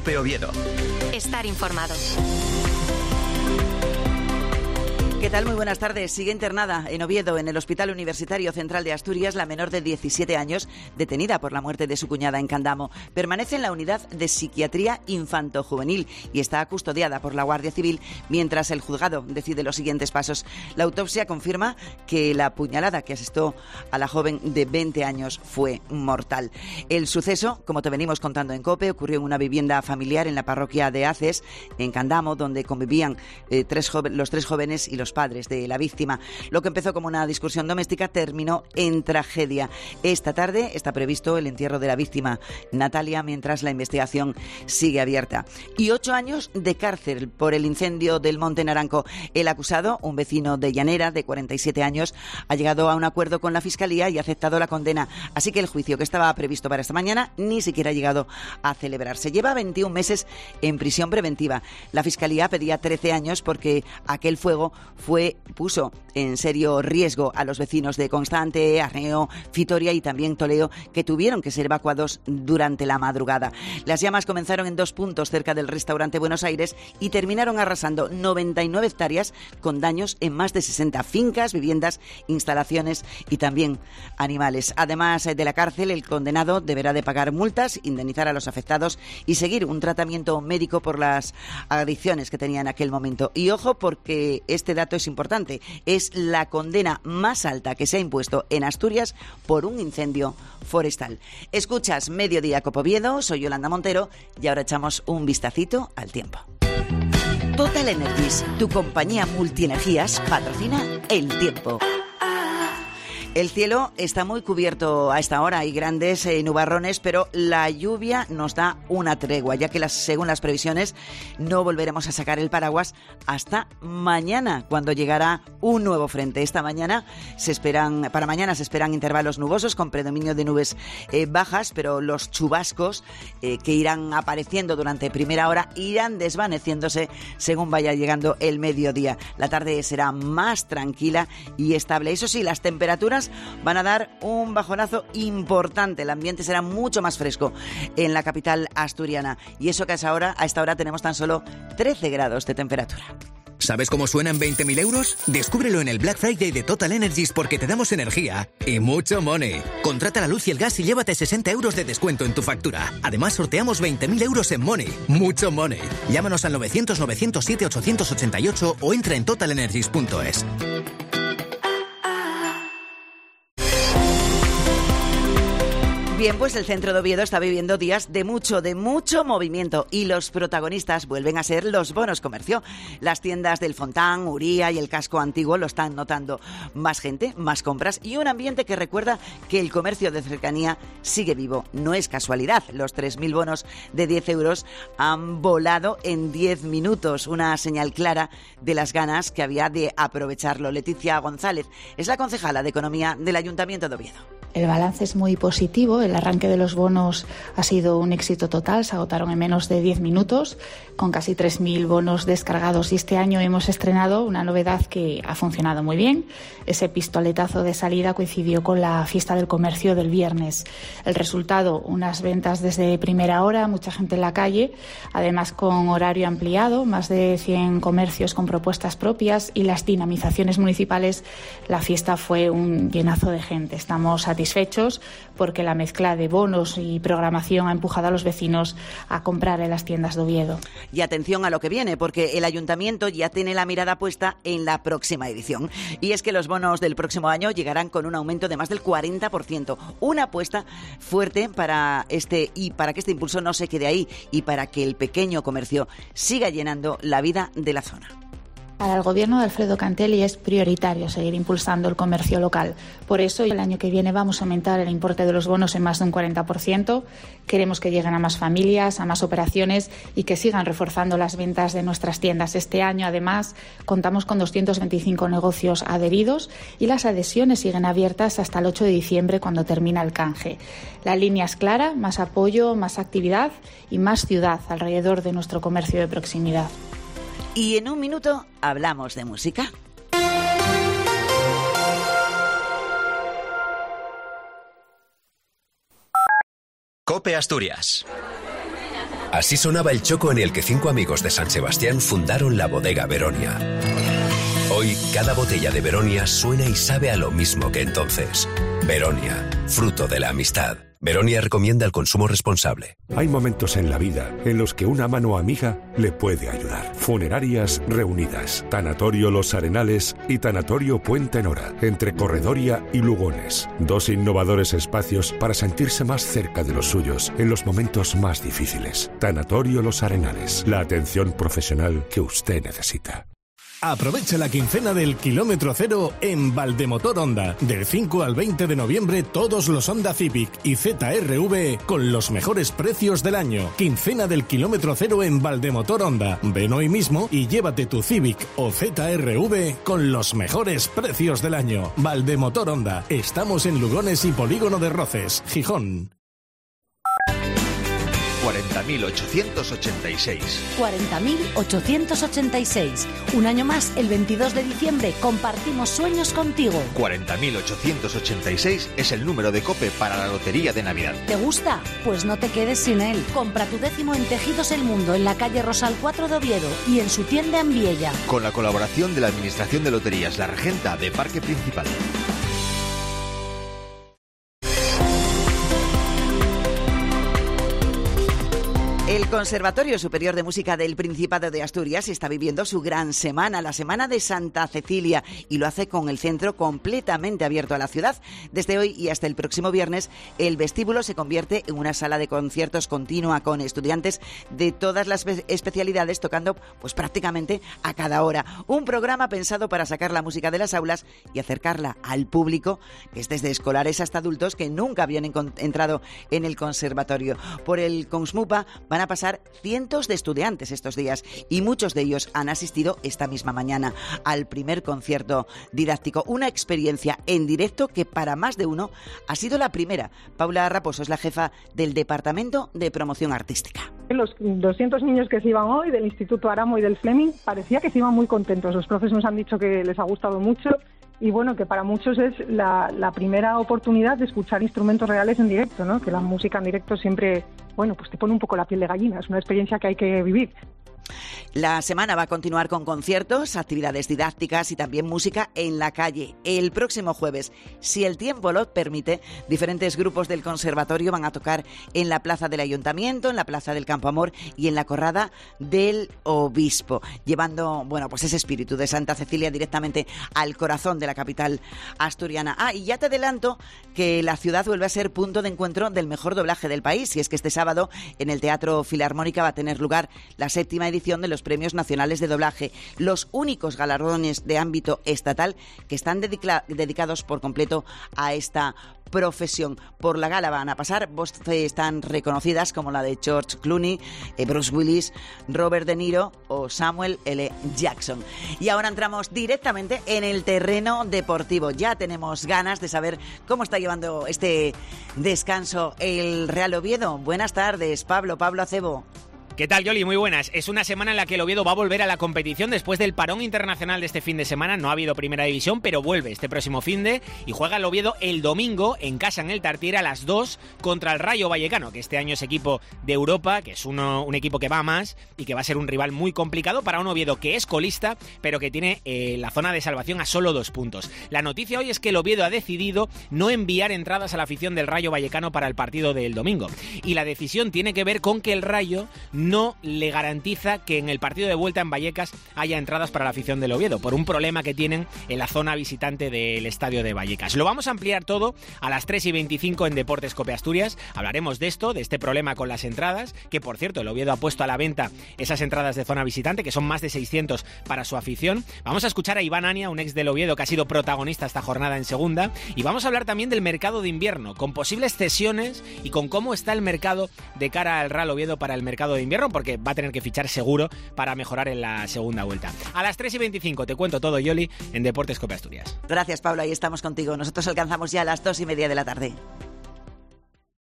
COPE Oviedo. Estar informado. ¿Qué tal? Muy buenas tardes. Sigue internada en Oviedo, en el Hospital Universitario Central de Asturias, la menor de 17 años, detenida por la muerte de su cuñada en Candamo. Permanece en la unidad de psiquiatría infanto-juvenil y está custodiada por la Guardia Civil mientras el juzgado decide los siguientes pasos. La autopsia confirma que la puñalada que asestó a la joven de 20 años fue mortal. El suceso, como te venimos contando en COPE, ocurrió en una vivienda familiar en la parroquia de Aces, en Candamo, donde convivían los tres jóvenes y los padres de la víctima. Lo que empezó como una discusión doméstica terminó en tragedia. Esta tarde está previsto el entierro de la víctima, Natalia, mientras la investigación sigue abierta. Y 8 años de cárcel por el incendio del Monte Naranco. El acusado, un vecino de Llanera de 47 años, ha llegado a un acuerdo con la Fiscalía y ha aceptado la condena. Así que el juicio que estaba previsto para esta mañana ni siquiera ha llegado a celebrarse. Lleva 21 meses en prisión preventiva. La Fiscalía pedía 13 años porque aquel fuego puso en serio riesgo a los vecinos de Constante, Arneo, Fitoria y también Toleo, que tuvieron que ser evacuados durante la madrugada. Las llamas comenzaron en 2 puntos cerca del restaurante Buenos Aires y terminaron arrasando 99 hectáreas con daños en más de 60 fincas, viviendas, instalaciones y también animales. Además de la cárcel, el condenado deberá de pagar multas, indemnizar a los afectados y seguir un tratamiento médico por las adicciones que tenía en aquel momento. Y ojo, porque este dato es importante, es la condena más alta que se ha impuesto en Asturias por un incendio forestal. Escuchas Mediodía COPE Oviedo, soy Yolanda Montero y ahora echamos un vistacito al tiempo. Total Energies, tu compañía multienergías, patrocina el tiempo. El cielo está muy cubierto a esta hora, hay grandes nubarrones, pero la lluvia nos da una tregua, ya que según las previsiones no volveremos a sacar el paraguas hasta mañana, cuando llegará un nuevo frente. Para mañana se esperan intervalos nubosos con predominio de nubes bajas, pero los chubascos que irán apareciendo durante primera hora irán desvaneciéndose según vaya llegando el mediodía. La tarde será más tranquila y estable. Eso sí, las temperaturas van a dar un bajonazo importante. El ambiente será mucho más fresco en la capital asturiana. Y eso que a esta hora tenemos tan solo 13 grados de temperatura. ¿Sabes cómo suenan 20.000 euros? Descúbrelo en el Black Friday de Total Energies porque te damos energía y mucho money. Contrata la luz y el gas y llévate 60 euros de descuento en tu factura. Además, sorteamos 20.000 euros en money. Mucho money. Llámanos al 900-907-888 o entra en totalenergies.es. Bien, pues el centro de Oviedo está viviendo días de mucho movimiento y los protagonistas vuelven a ser los bonos comercio. Las tiendas del Fontán, Uría y el casco antiguo lo están notando. Más gente, más compras y un ambiente que recuerda que el comercio de cercanía sigue vivo. No es casualidad, los 3.000 bonos de 10 euros han volado en 10 minutos. Una señal clara de las ganas que había de aprovecharlo. Leticia González es la concejala de Economía del Ayuntamiento de Oviedo. El balance es muy positivo, el arranque de los bonos ha sido un éxito total, se agotaron en menos de 10 minutos, con casi 3.000 bonos descargados y este año hemos estrenado una novedad que ha funcionado muy bien. Ese pistoletazo de salida coincidió con la fiesta del comercio del viernes. El resultado, unas ventas desde primera hora, mucha gente en la calle, además con horario ampliado, más de 100 comercios con propuestas propias y las dinamizaciones municipales. La fiesta fue un llenazo de gente. Estamos satisfechos porque la mezcla de bonos y programación ha empujado a los vecinos a comprar en las tiendas de Oviedo. Y atención a lo que viene, porque el ayuntamiento ya tiene la mirada puesta en la próxima edición. Y es que los bonos del próximo año llegarán con un aumento de más del 40%. Una apuesta fuerte para que este impulso no se quede ahí y para que el pequeño comercio siga llenando la vida de la zona. Para el gobierno de Alfredo Cantelli es prioritario seguir impulsando el comercio local. Por eso, el año que viene vamos a aumentar el importe de los bonos en más de un 40%. Queremos que lleguen a más familias, a más operaciones y que sigan reforzando las ventas de nuestras tiendas. Este año, además, contamos con 225 negocios adheridos y las adhesiones siguen abiertas hasta el 8 de diciembre, cuando termina el canje. La línea es clara: más apoyo, más actividad y más ciudad alrededor de nuestro comercio de proximidad. Y en un minuto hablamos de música. COPE Asturias. Así sonaba el choco en el que 5 amigos de San Sebastián fundaron la bodega Veronia. Hoy, cada botella de Veronia suena y sabe a lo mismo que entonces. Veronia, fruto de la amistad. Veronia recomienda el consumo responsable. Hay momentos en la vida en los que una mano amiga le puede ayudar. Funerarias Reunidas, Tanatorio Los Arenales y Tanatorio Puente Nora, entre Corredoria y Lugones. 2 innovadores espacios para sentirse más cerca de los suyos en los momentos más difíciles. Tanatorio Los Arenales, la atención profesional que usted necesita. Aprovecha la quincena del kilómetro cero en Valdemotor Honda. Del 5 al 20 de noviembre, todos los Honda Civic y ZR-V con los mejores precios del año. Quincena del kilómetro cero en Valdemotor Honda. Ven hoy mismo y llévate tu Civic o ZR-V con los mejores precios del año. Valdemotor Honda. Estamos en Lugones y Polígono de Roces, Gijón. 40.886. 40.886. Un año más, el 22 de diciembre, compartimos sueños contigo. 40.886 es el número de COPE para la Lotería de Navidad. ¿Te gusta? Pues no te quedes sin él. Compra tu 10º en Tejidos El Mundo, en la calle Rosal 4 de Oviedo y en su tienda en Viella. Con la colaboración de la Administración de Loterías La Regenta de Parque Principal. El Conservatorio Superior de Música del Principado de Asturias está viviendo su gran semana, la Semana de Santa Cecilia, y lo hace con el centro completamente abierto a la ciudad. Desde hoy y hasta el próximo viernes, el vestíbulo se convierte en una sala de conciertos continua con estudiantes de todas las especialidades tocando pues prácticamente a cada hora. Un programa pensado para sacar la música de las aulas y acercarla al público, que es desde escolares hasta adultos que nunca habían entrado en el conservatorio. Por el Consmupa van a pasar cientos de estudiantes estos días y muchos de ellos han asistido esta misma mañana al primer concierto didáctico, una experiencia en directo que para más de uno ha sido la primera. Paula Raposo es la jefa del Departamento de Promoción Artística. Los 200 niños que se iban hoy del Instituto Aramo y del Fleming parecía que se iban muy contentos. Los profes nos han dicho que les ha gustado mucho y bueno, que para muchos es la primera oportunidad de escuchar instrumentos reales en directo, ¿no? Que la música en directo siempre, bueno, pues te pone un poco la piel de gallina, es una experiencia que hay que vivir. La semana va a continuar con conciertos, actividades didácticas y también música en la calle. El próximo jueves, si el tiempo lo permite, diferentes grupos del conservatorio van a tocar en la plaza del Ayuntamiento, en la plaza del Campo Amor y en la Corrada del Obispo, llevando, bueno, pues ese espíritu de Santa Cecilia directamente al corazón de la capital asturiana. Y ya te adelanto que la ciudad vuelve a ser punto de encuentro del mejor doblaje del país, y es que este sábado en el Teatro Filarmónica va a tener lugar la 7ª edición de los Premios Nacionales de Doblaje, los únicos galardones de ámbito estatal que están dedicados por completo a esta profesión. Por la gala van a pasar voces tan reconocidas como la de George Clooney, Bruce Willis, Robert De Niro o Samuel L. Jackson. Y ahora entramos directamente en el terreno deportivo. Ya tenemos ganas de saber cómo está llevando este descanso el Real Oviedo. Buenas tardes, Pablo Acebo. ¿Qué tal, Yoli? Muy buenas. Es una semana en la que el Oviedo va a volver a la competición después del parón internacional de este fin de semana. No ha habido primera división, pero vuelve este próximo finde y juega el Oviedo el domingo en casa en el Tartiere a las 2 contra el Rayo Vallecano, que este año es equipo de Europa, que es un equipo que va a más y que va a ser un rival muy complicado para un Oviedo que es colista, pero que tiene la zona de salvación a solo 2 puntos. La noticia hoy es que el Oviedo ha decidido no enviar entradas a la afición del Rayo Vallecano para el partido del domingo. Y la decisión tiene que ver con que el Rayo no le garantiza que en el partido de vuelta en Vallecas haya entradas para la afición del Oviedo, por un problema que tienen en la zona visitante del estadio de Vallecas. Lo vamos a ampliar todo a las 3:25 en Deportes Cope Asturias. Hablaremos de esto, de este problema con las entradas, que por cierto el Oviedo ha puesto a la venta esas entradas de zona visitante, que son más de 600 para su afición. Vamos a escuchar a Iván Ania, un ex del Oviedo que ha sido protagonista esta jornada en segunda, y vamos a hablar también del mercado de invierno, con posibles cesiones y con cómo está el mercado de cara al Real Oviedo para el mercado de invierno, porque va a tener que fichar seguro para mejorar en la segunda vuelta. A las 3:25 te cuento todo, Yoli, en Deportes Cope Asturias. Gracias, Pablo, ahí estamos contigo. Nosotros alcanzamos ya a las 2:30 de la tarde.